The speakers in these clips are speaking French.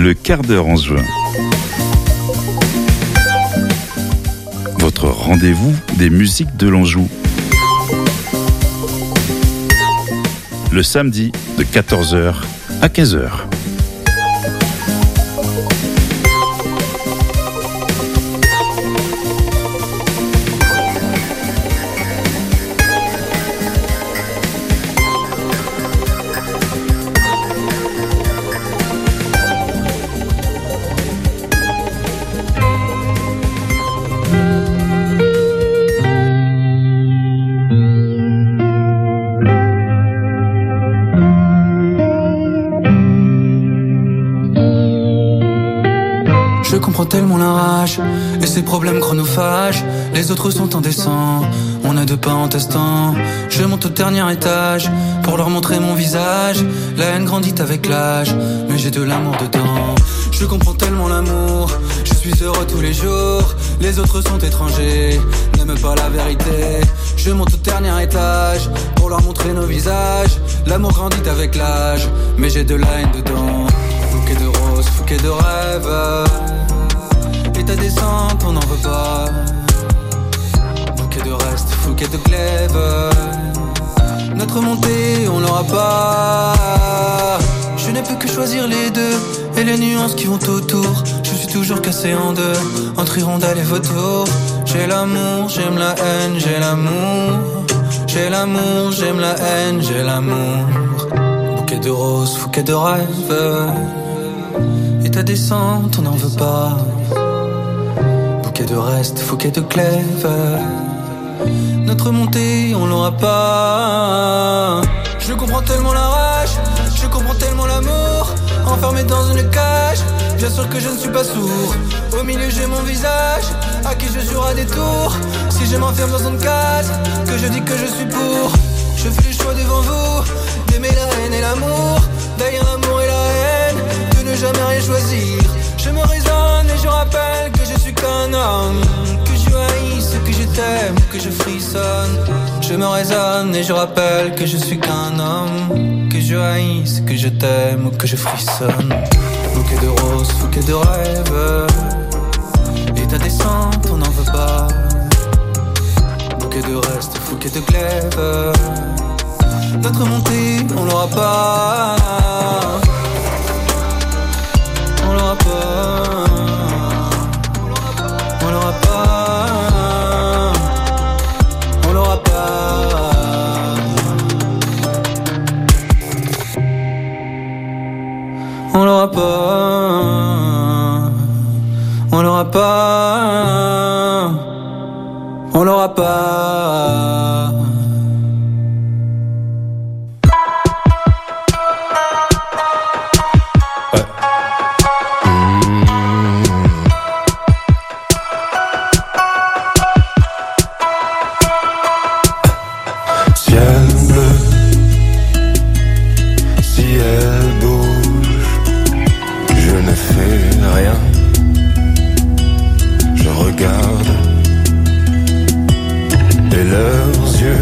Le quart d'heure en juin. Votre rendez-vous des musiques de l'Anjou. Le samedi de 14h à 15h. Je comprends tellement la rage et ses problèmes chronophages. Les autres sont indécents, on a deux pas en testant. Je monte au dernier étage pour leur montrer mon visage. La haine grandit avec l'âge, mais j'ai de l'amour dedans. Je comprends tellement l'amour, je suis heureux tous les jours. Les autres sont étrangers, n'aiment pas la vérité. Je monte au dernier étage pour leur montrer nos visages. L'amour grandit avec l'âge, mais j'ai de la haine dedans. Bouquet de roses, bouquet de rêves. Et ta descente, on n'en veut pas. Bouquet de reste, bouquet de glaive. Notre montée, on l'aura pas. Je n'ai plus que choisir les deux et les nuances qui vont autour. Je suis toujours cassé en deux, entre hirondelles et vautours. J'ai l'amour, j'aime la haine, j'ai l'amour. J'ai l'amour, j'aime la haine, j'ai l'amour. Bouquet de roses, bouquet de rêves. Et ta descente, on n'en veut pas. Bouquet de reste, bouquet de glaive. Notre montée, on l'aura pas. Je comprends tellement la rage, je comprends tellement l'amour. Enfermé dans une cage, bien sûr que je ne suis pas sourd. Au milieu j'ai mon visage, à qui je jure à des tours. Si je m'enferme dans une case, que je dis que je suis pour. Je fais le choix devant vous, d'aimer la haine et l'amour. D'ailleurs l'amour et la haine, de ne jamais rien choisir. Je me raisonne et je rappelle que je suis qu'un homme. Que je haïsse, que je t'aime, que je frissonne. Je me raisonne et je rappelle que je suis qu'un homme. Que je haïsse, que je t'aime ou que je frissonne. Bouquet de roses, bouquet de rêves. Et ta descente, on n'en veut pas. Bouquet de reste, bouquet de glaive. Notre montée, on l'aura pas. On l'aura pas. On l'aura pas. On l'aura pas. On l'aura pas. On l'aura pas. On l'aura pas. Leurs yeux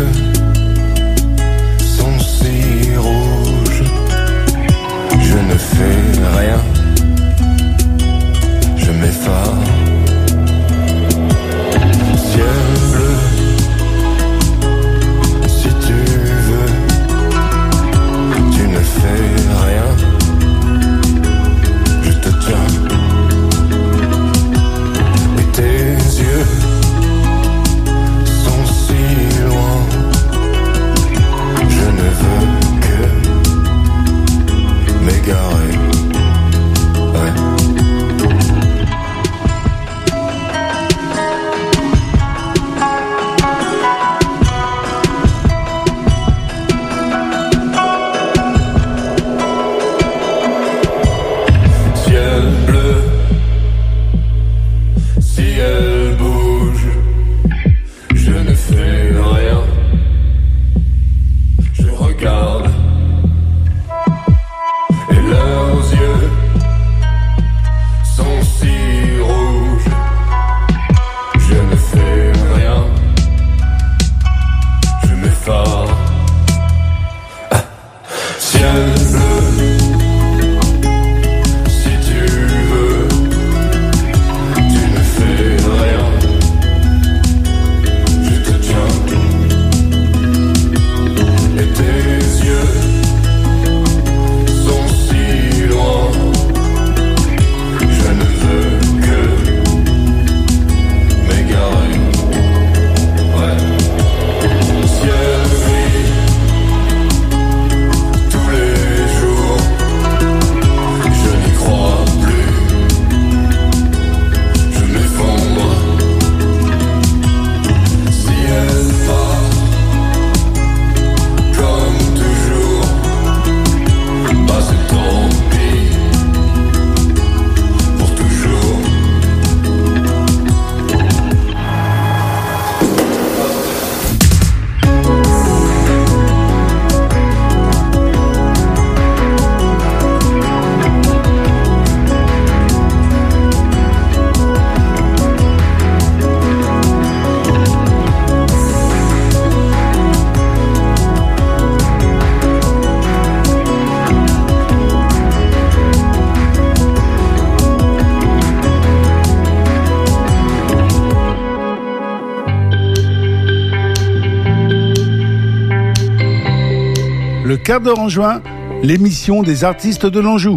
Le quart d'heure en juin, l'émission des artistes de l'Anjou.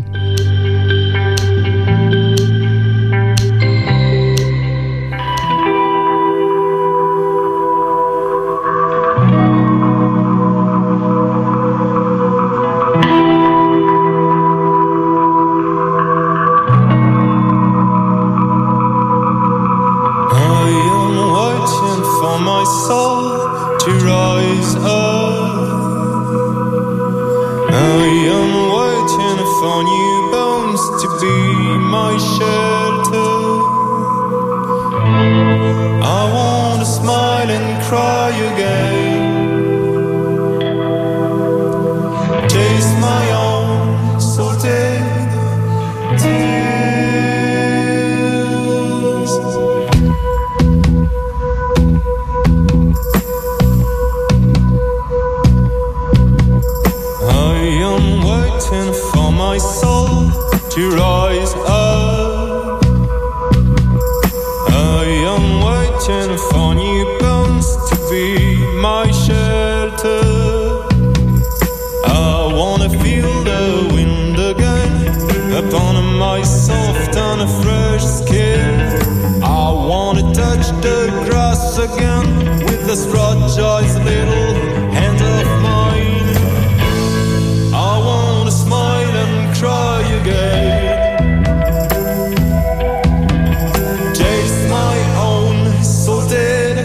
Taste my own salted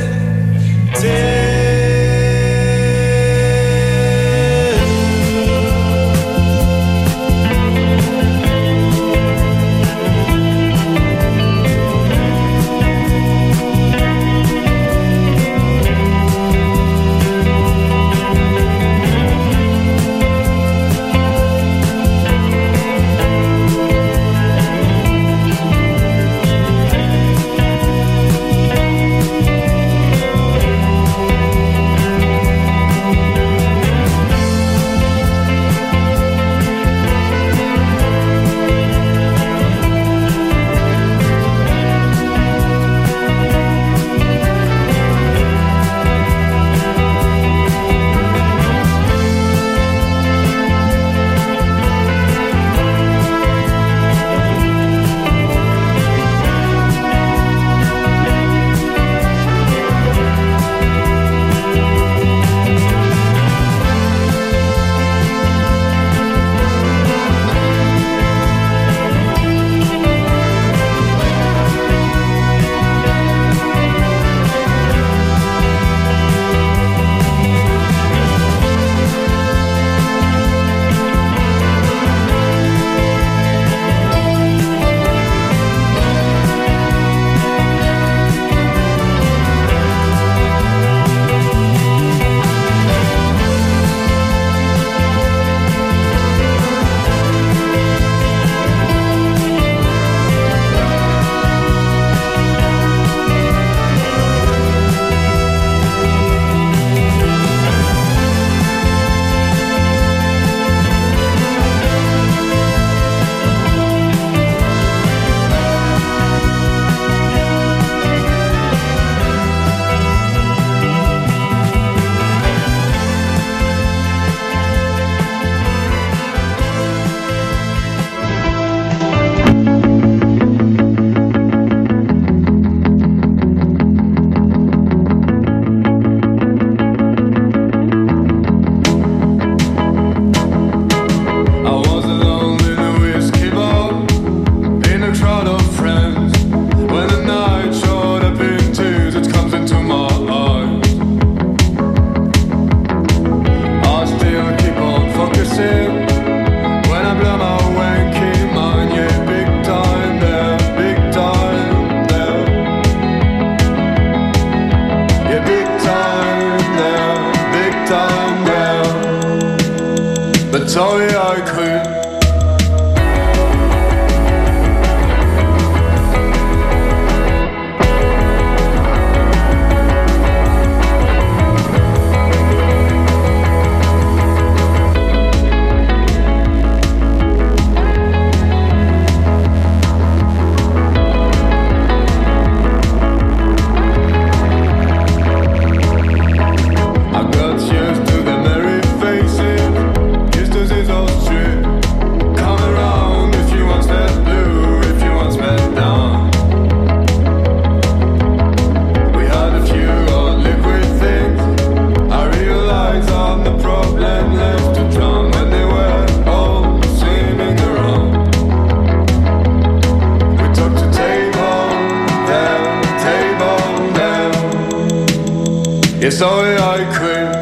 Yes, I quit.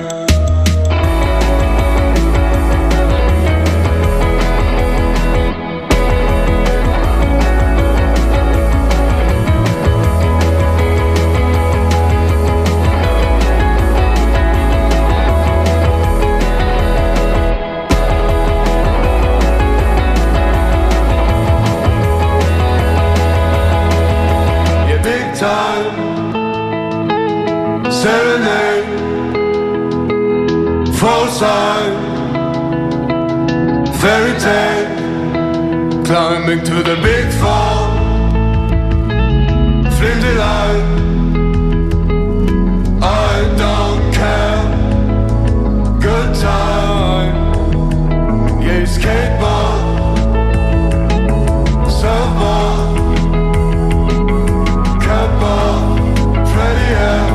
Serenade, false sign, fairy tale, climbing to the big fall, flimsy line, I don't care, good time, yeah, skateboard, surfboard, catboard, Freddy Air.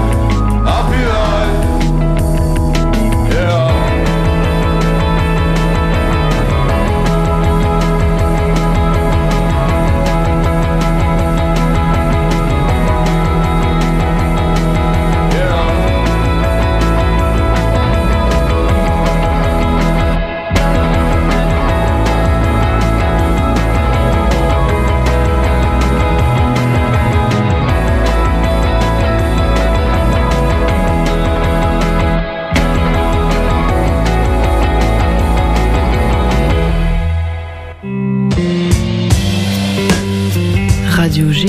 Radio G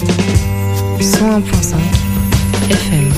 101.5 FM.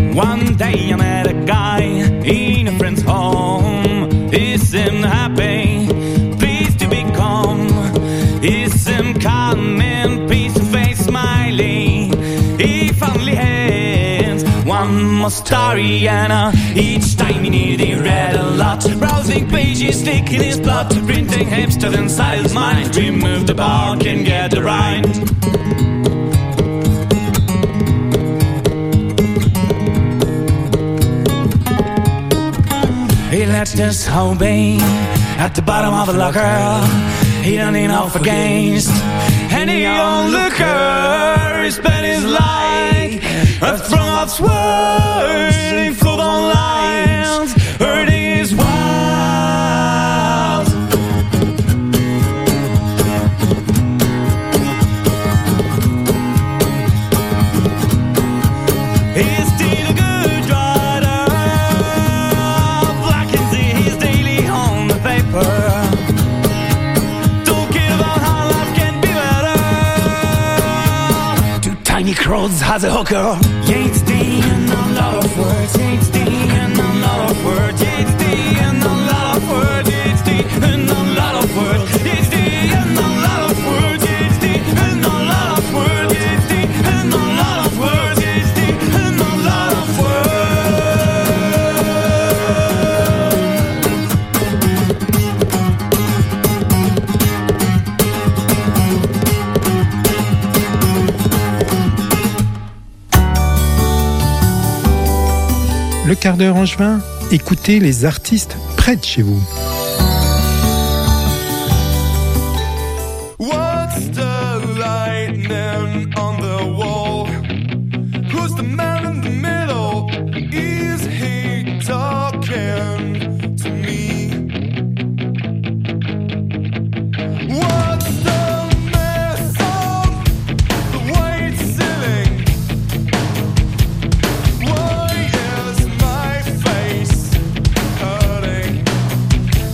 One day I met a guy in a friend's home. He seemed happy, pleased to be calm. He seemed calm and peace to face, smiling. He finally had one more story, and each time he needed, he read a lot. Browsing pages, sticking his plot, printing hamsters inside his mind. Remove the bark and get the rind. He left his hobby at the bottom of a locker. He don't need off against any onlooker. He spent his life from off swirling food on lines, hurting his wild. He's still a good writer, black and see his daily on the paper. Tiny crowds has a hooker. HD and a lot of words. HD and a lot of words. HD and a lot of words. HD and a lot of words. HD and a lot of words. HD and a lot of words. HD and a lot of words. HD and a lot of Le quart d'heure angevin, écoutez les artistes près de chez vous. What's the lightning on the wall? Who's the man in the middle? Is he talking to me? What's the mess on the white ceiling? Why is my face hurting?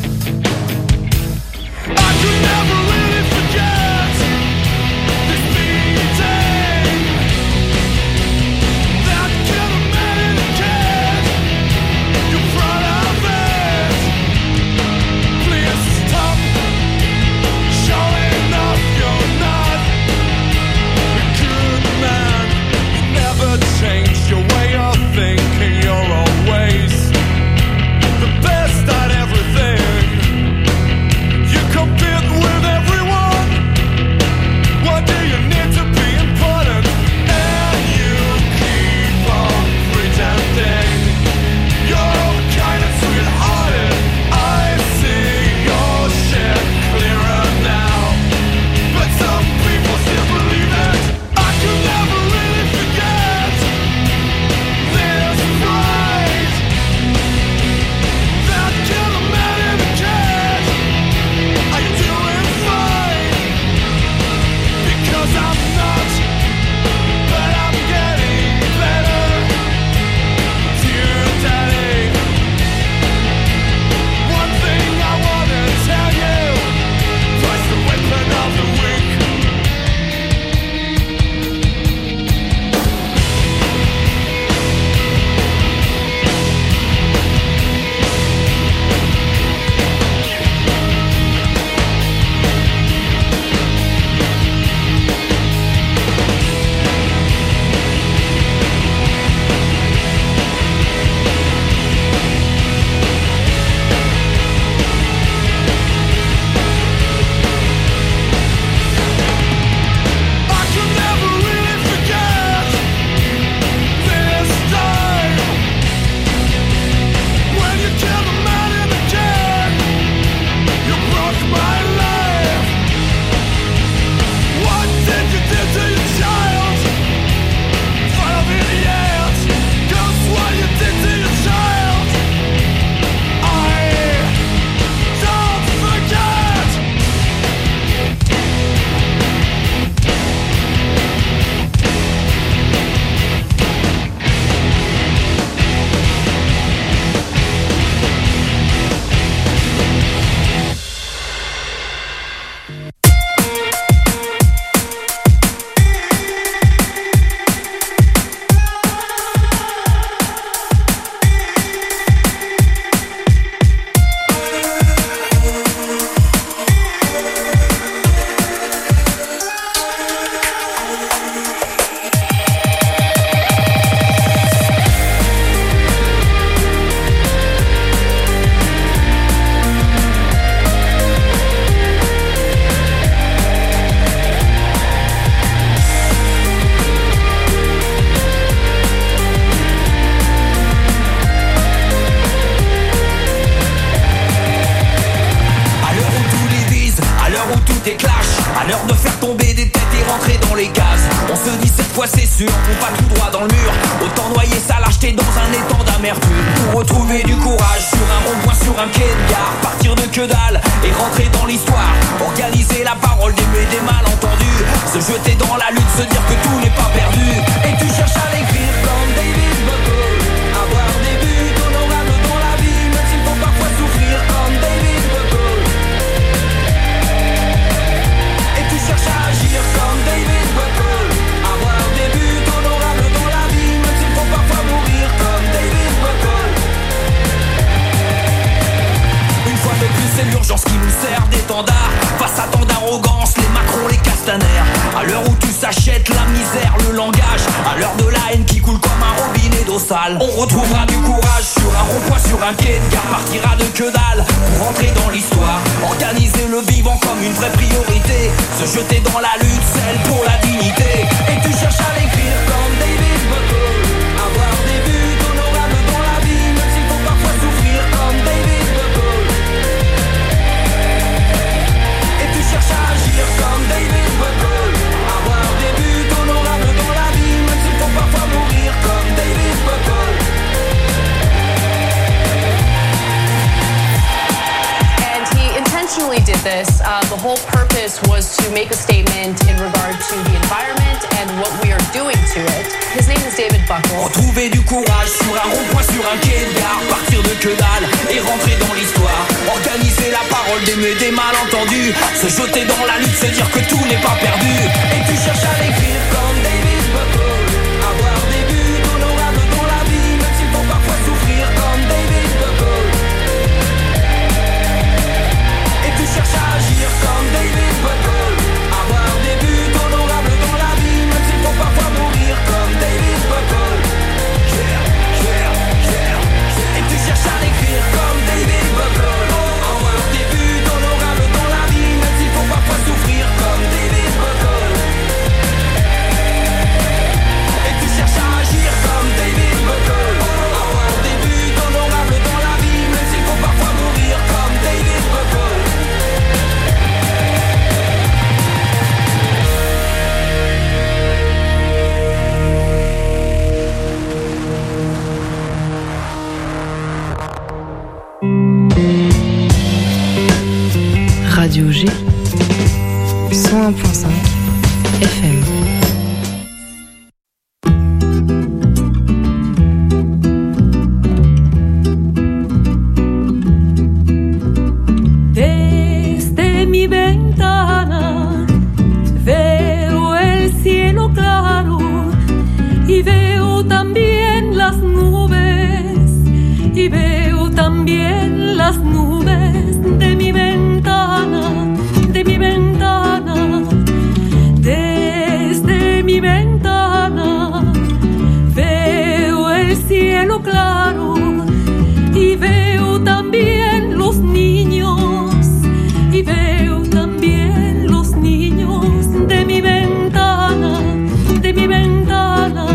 sûr, on va tout droit dans le mur. Autant noyer sa lâcheté dans un étang d'amertume. Pour retrouver du courage sur un rond-point, sur un quai de gare. Partir de que dalle et rentrer dans l'histoire. Organiser la parole des malentendus. Se jeter dans la lutte, se dire que tout n'est pas perdu. Et tu cherches à l'écrire comme David Buckle. Avoir des buts honorables dans la vie, même s'il faut parfois souffrir comme David Buckle. Et tu cherches à agir comme David Buckle. Avoir des buts honorables dans la vie, même s'il faut parfois mourir comme David Buckle. Une fois de plus, c'est l'urgence qui nous sert d'étendard. Face à tant d'arrogance, les Macron, les Castaner. À l'heure où tout s'achète, la misère, le langage. À l'heure de la haine qui coule comme un robinet d'eau sale. On retrouvera du courage sur un rond-point, sur un quai de gare. Partira de que dalle pour rentrer dans l'histoire. Organiser le vivant comme une vraie priorité. Se jeter dans la lutte, celle pour la dignité. Et tu cherches à l'écrire comme David Buckle. Avoir des buts honorables dans la vie, même s'il faut parfois souffrir comme David Buckle. Et tu cherches à agir comme David Buckle. Avoir des buts honorables dans la vie, même s'il faut parfois mourir comme David Buckle. And he intentionally did this. The whole purpose was to make a statement in regard to the environment and what we are doing to it. His name is David Buckle. Retrouver du courage sur un rond-point, sur un quai de gare. Partir de que dalle et rentrer dans l'histoire. Organiser la parole des malentendus. Se jeter dans la lutte, se dire que tout n'est pas perdu. Et tu cherches à l'écrire comme David Buckle. Avoir des buts honorables dans la vie, même s'il faut parfois souffrir comme David Buckle. Et tu cherches à agir comme David Buckle. Avoir des buts honorables dans la vie, même s'il faut parfois mourir comme David Buckle. Et tu cherches à l'écrire comme David Buckle. Avoir des buts honorables dans la vie, même s'il faut parfois souffrir comme David Buckle. Et tu cherches à agir comme David Buckle. Avoir des buts honorables dans la vie, même s'il faut parfois mourir comme David Buckle. Radio G 101.5 FM. Desde mi ventana veo el cielo claro y veo también las nubes y veo también las nubes de mi ventana, de mi ventana. Desde mi ventana veo el cielo claro y veo también los niños y veo también los niños de mi ventana, de mi ventana.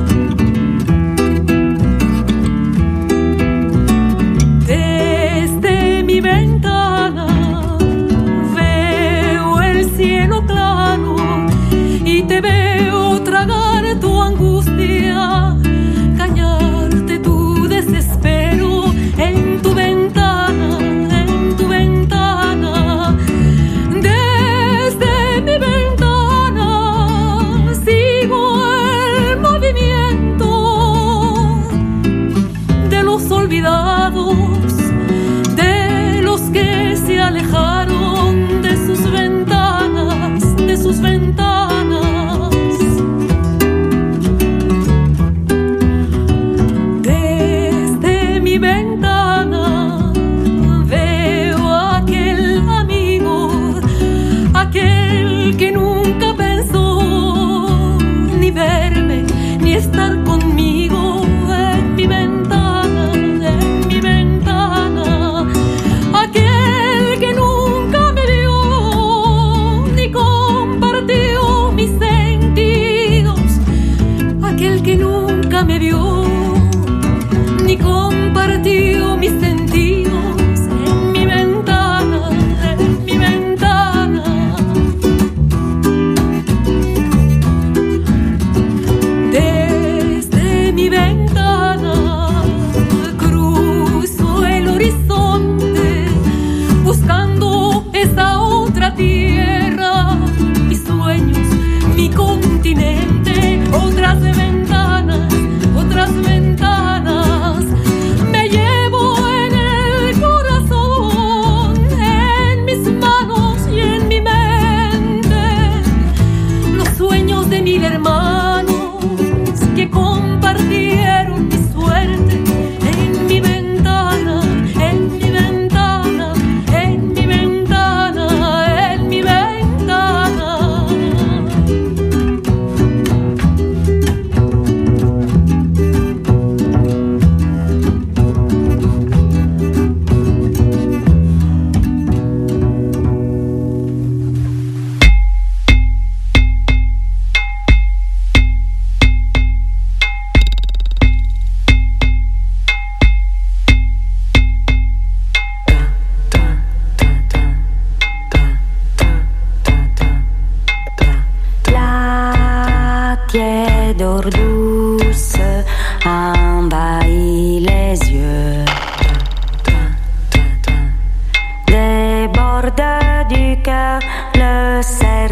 Desde mi ventana veo el cielo claro y te veo tragar tu angustia, cañarte tu desespero en tu ventana, en tu ventana. Desde mi ventana sigo el movimiento de los olvidados, de los que se alejaron de sus ventanas, de sus ventanas. Desde mi ventana veo a aquel amigo, aquel que nunca pensó ni verme ni estar conmigo en mi ventana, en mi ventana.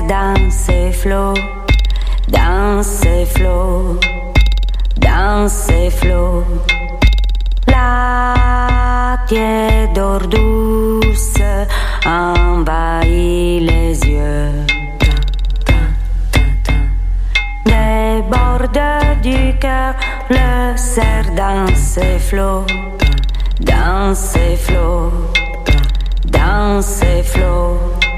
dans ces flots, dans ces flots, dans ces flots. La tiédeur douce envahit les yeux, déborde du cœur, le serre dans ses flots, dans ses flots, dans ses flots.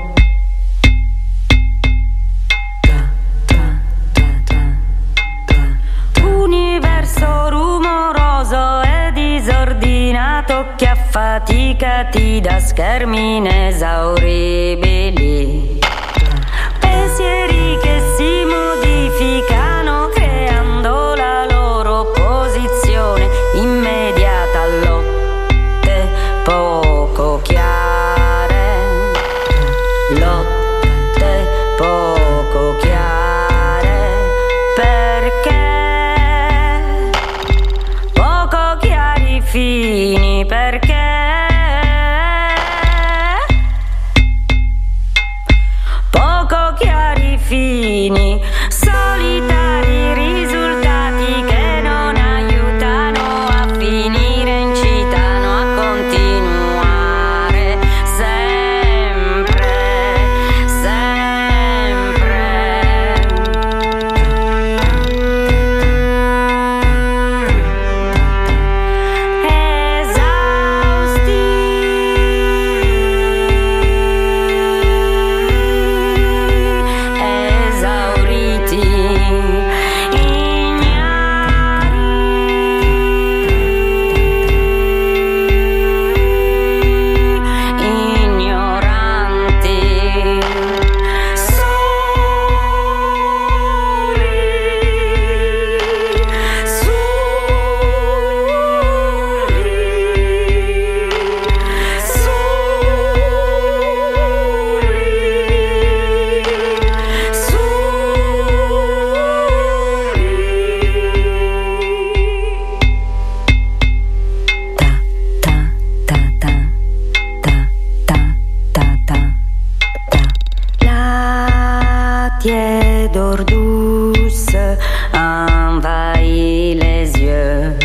Universo rumoroso e disordinato che affaticati da schermi inesauribili, pensieri che si modificano creando la loro posizione immediata, lotte poco chiare, lotte poco chiare, perché poco chiari fini, perché poco chiari fini, solitari risultati che non aiutano a finire, incitano a continuare sempre, sempre. Esauriti, ignoranti, la tiédeur douce envahit les yeux,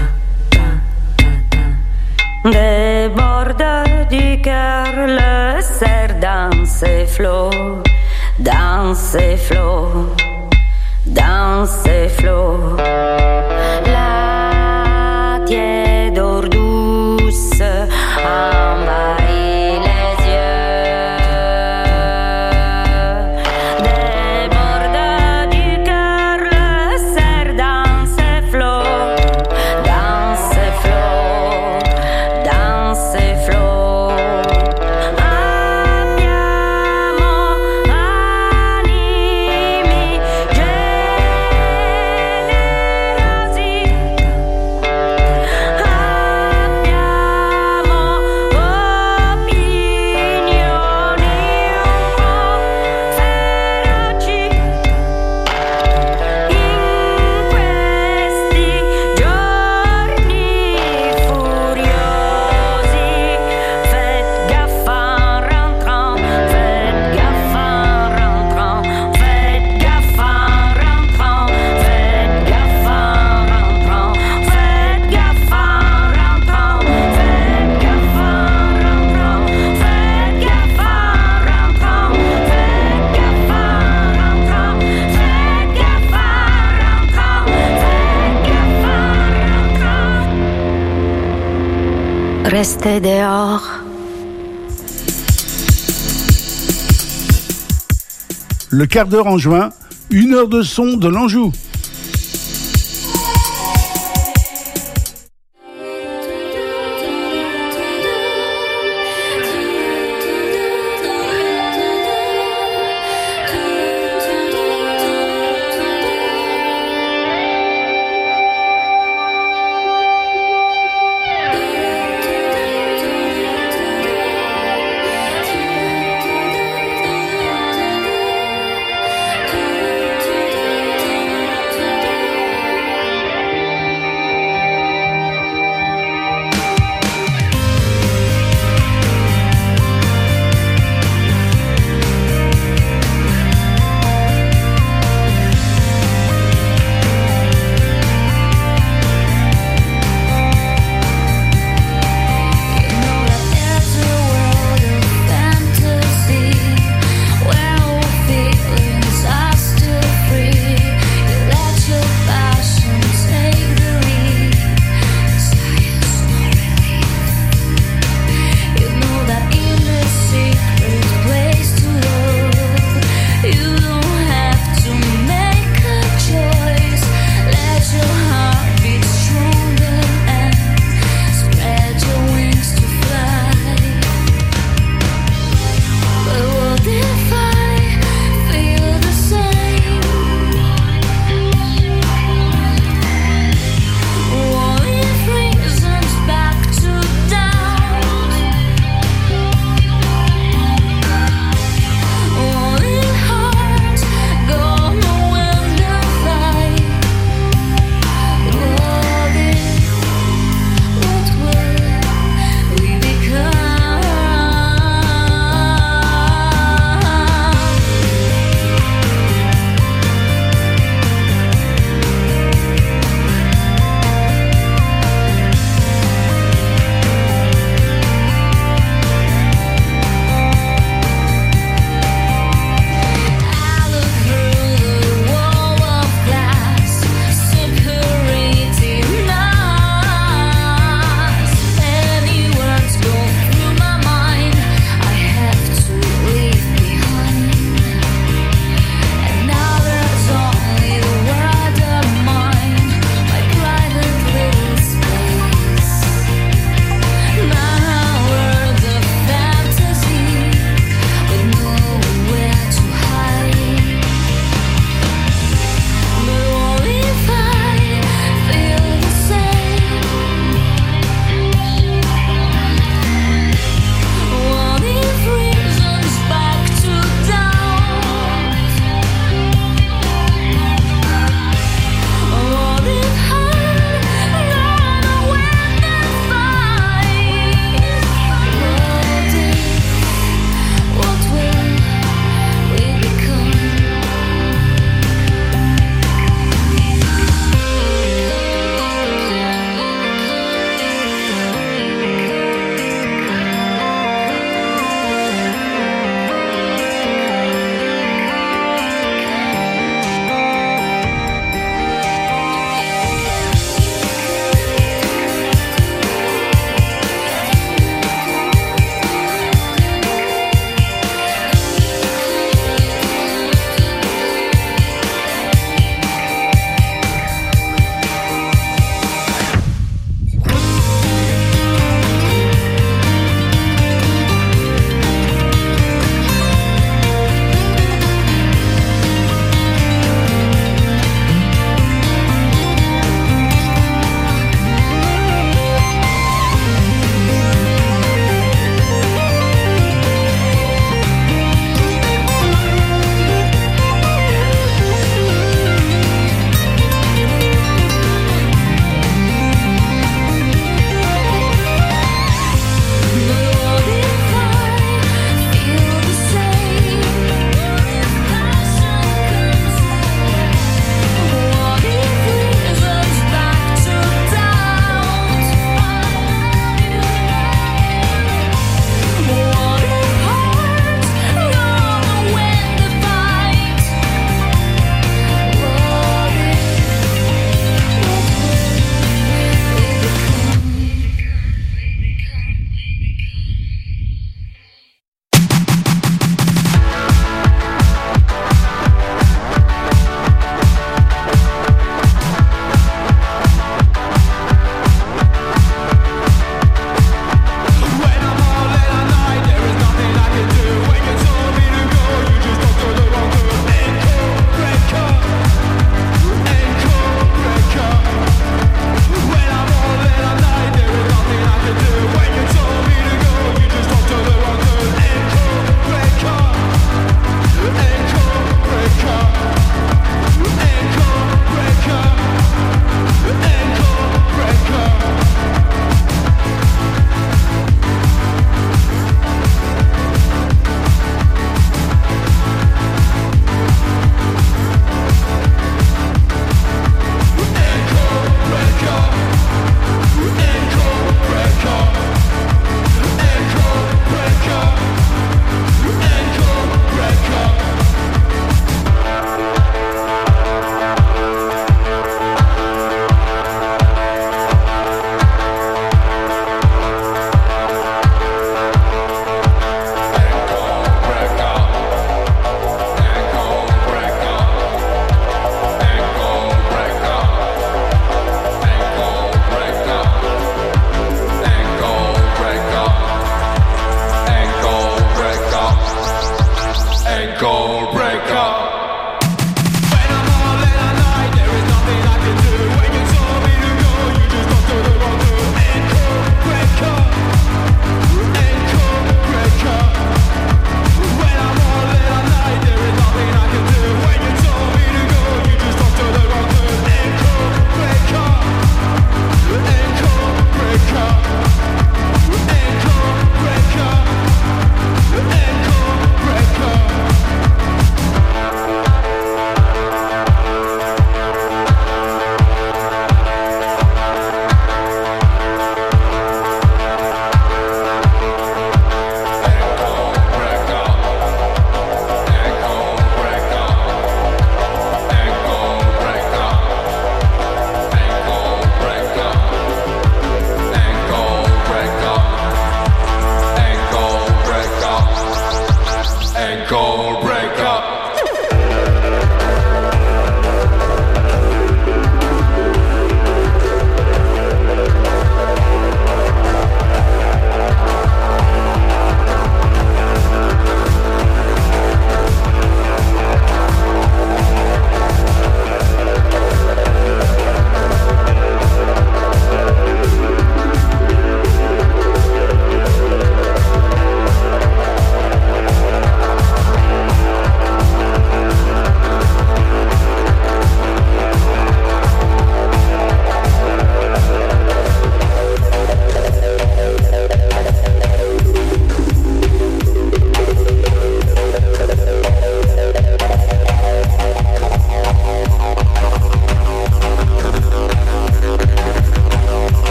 déborde du cœur, le serre dans ses flots, dans ses flots, dans ses flots. La tiédeur douce envahit les yeux, déborde du cœur, le serre dans ses flots, dans ses flots, dans ses flots. Abbiamo animi generosi, abbiamo opinioni un po' feroci in questi giorni furiosi. Faites gaffe en rentrant, faites gaffe en rentrant, faites gaffe en rentrant, faites gaffe en rentrant, faites gaffe en rentrant, faites gaffe en rentrant, faites gaffe en rentrant, faites gaffe en rentrant, faites gaffe en rentrant, faites gaffe en rentrant. Restez dehors. Le quart d'heure en juin, 1 heure de son de l'Anjou. Thank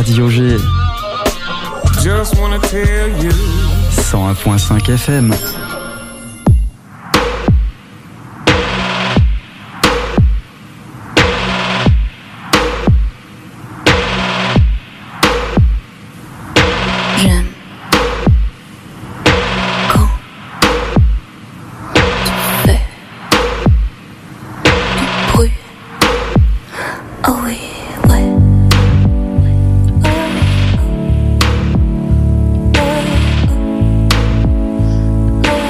Radio G. Just wanna tell you. 101.5 FM. J'aime quand tu fais du bruit. Oh oui, ouais. Oh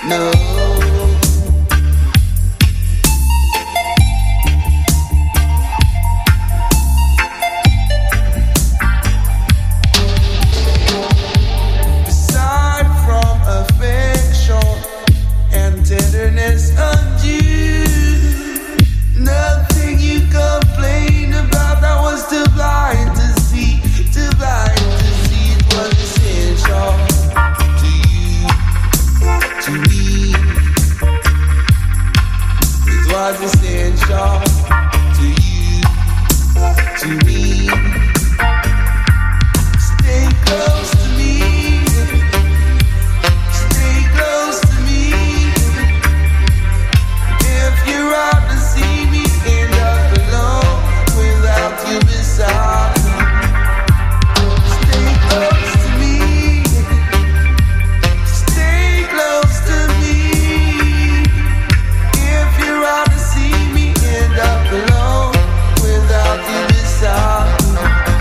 No. Aside from affection and tenderness undue, nothing you complain about. I was too blind to see, too blind to see. It was essential to you, to me. It was essential to you, to me. Stay close to me, stay close to me. If you're out to see me, end up alone without you beside me. Stay close to me, stay close to me. If you're out to see me, end up alone without you beside me.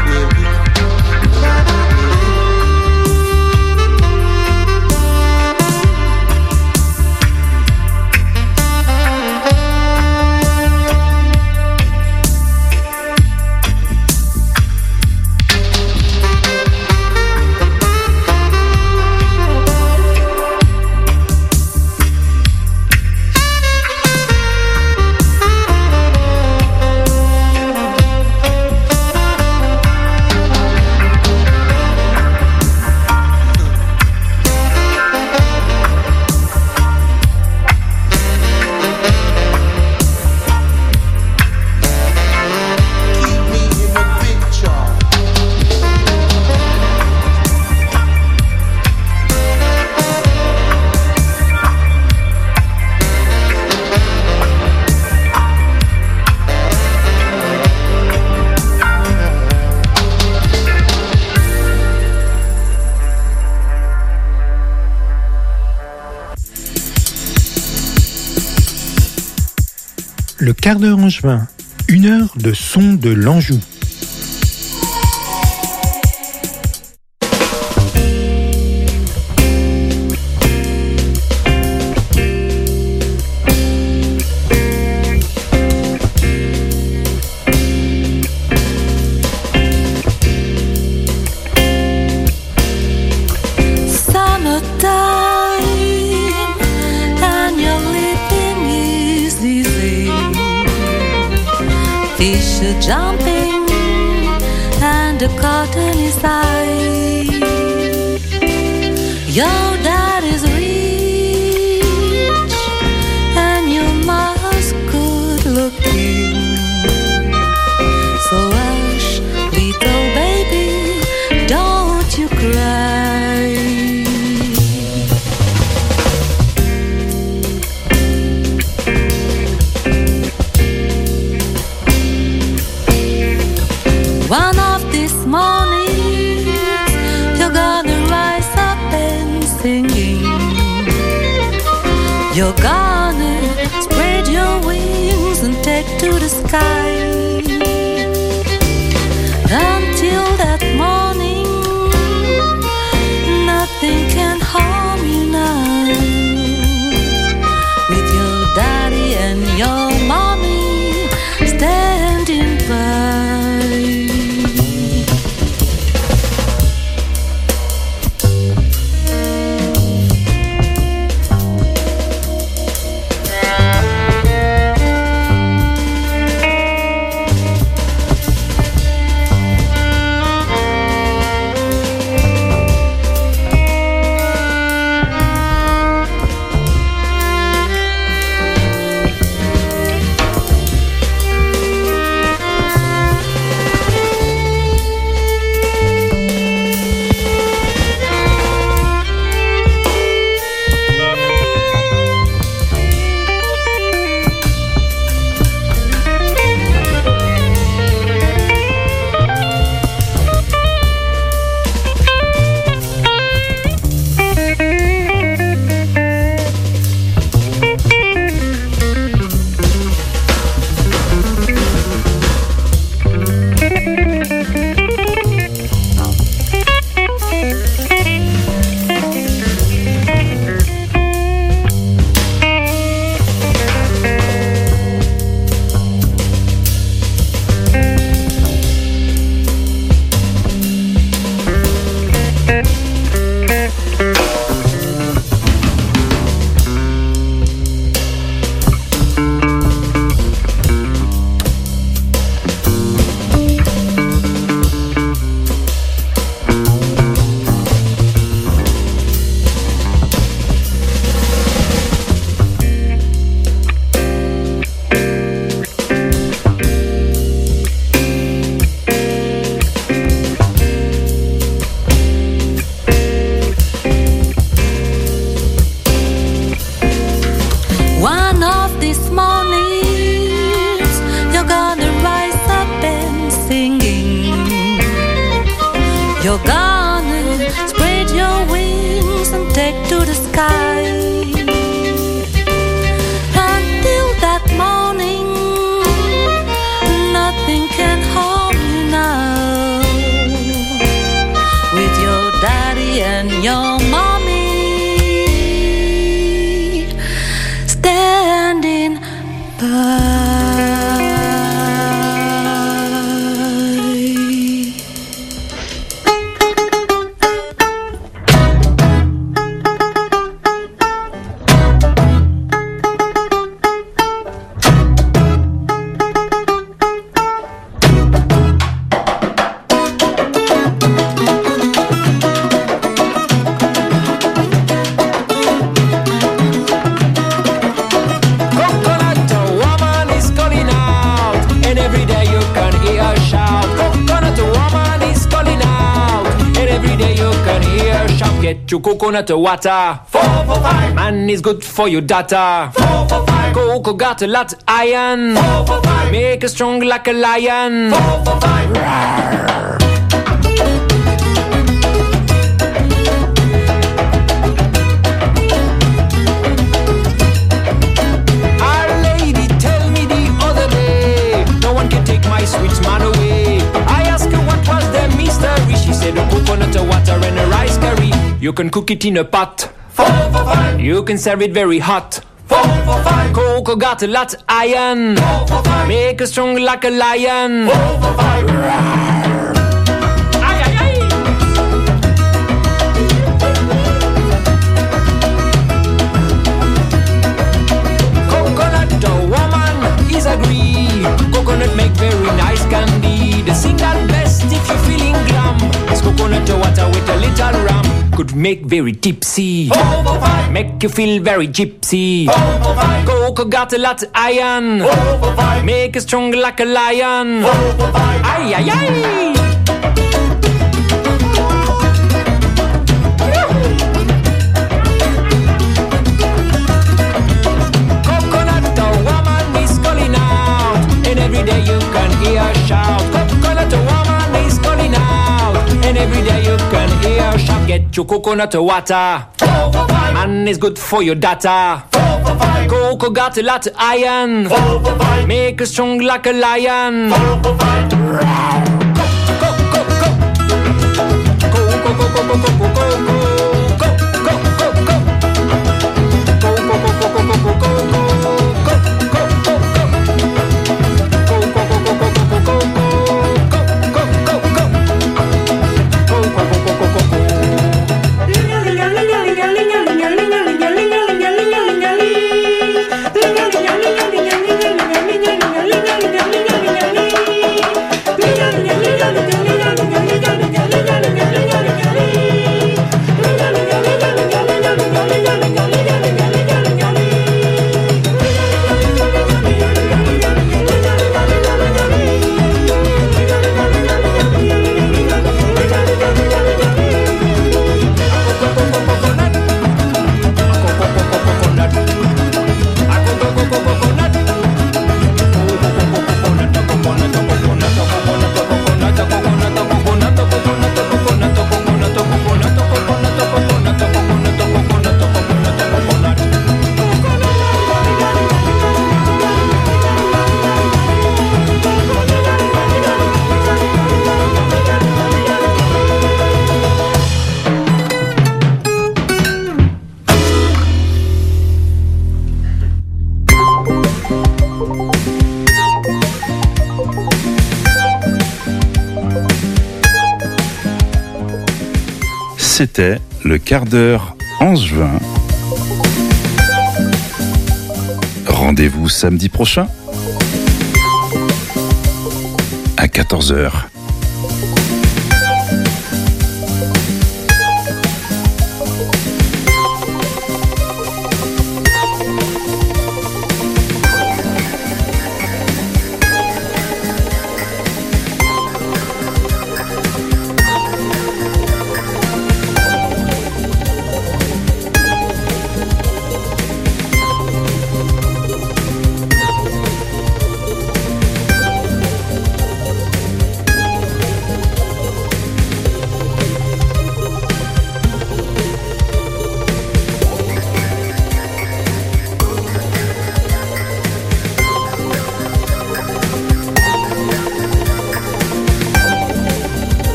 Le quart d'heure angevin, 1 heure de son de l'Anjou. Fish are jumping and the cotton is high. Your dad is rich and your mom's good looking. So hush, little baby, don't you cry. One of these mornings, you're gonna rise up and singing. You're gonna spread your wings and take to the sky. Until that morning, nothing can harm you now. With your daddy and your mommy standing by. get your coconut water. 4 for 5. Man is good for your data. 4 for 5. Cocoa got a lot iron. 4 for 5. Make us strong like a lion. 4 for 5. Rawr. Our lady tell me the other day, no one can take my sweet man away. I asked her what was the mystery. She said a coconut water and a rice curry. You can cook it in a pot. 4 for 5. You can serve it very hot. 4 for 5. Cocoa got a lot iron. 4 for 5. Make us strong like a lion. 4 for 5. Rawr. Ay, ay, ay. Coconut woman is agree. Coconut make very nice candy. The single best if you're feeling glam is coconut water with a little rum. Could make very tipsy. 4 for 5. Make you feel very gypsy. 4 for 5. Cocoa got a lot iron. 4 for 5. Make you strong like a lion. 4 for 5. Ay, ay, ay. Coconut woman is calling out, and every day you can hear her shout. Coconut woman is calling out, and every day you can hear her shout. Get your coconut water. 4 for 5. Man is good for your data. 4 for 5. Cocoa got a lot iron. 4 for 5. Make us strong like a lion. 4 for 5. Go, go, go, go. Go, go, go, go, go, go, go, go. Go, go, go, go. Go, go, go, go, go, go, go, go. C'était le quart d'heure angevin. Rendez-vous samedi prochain à 14h.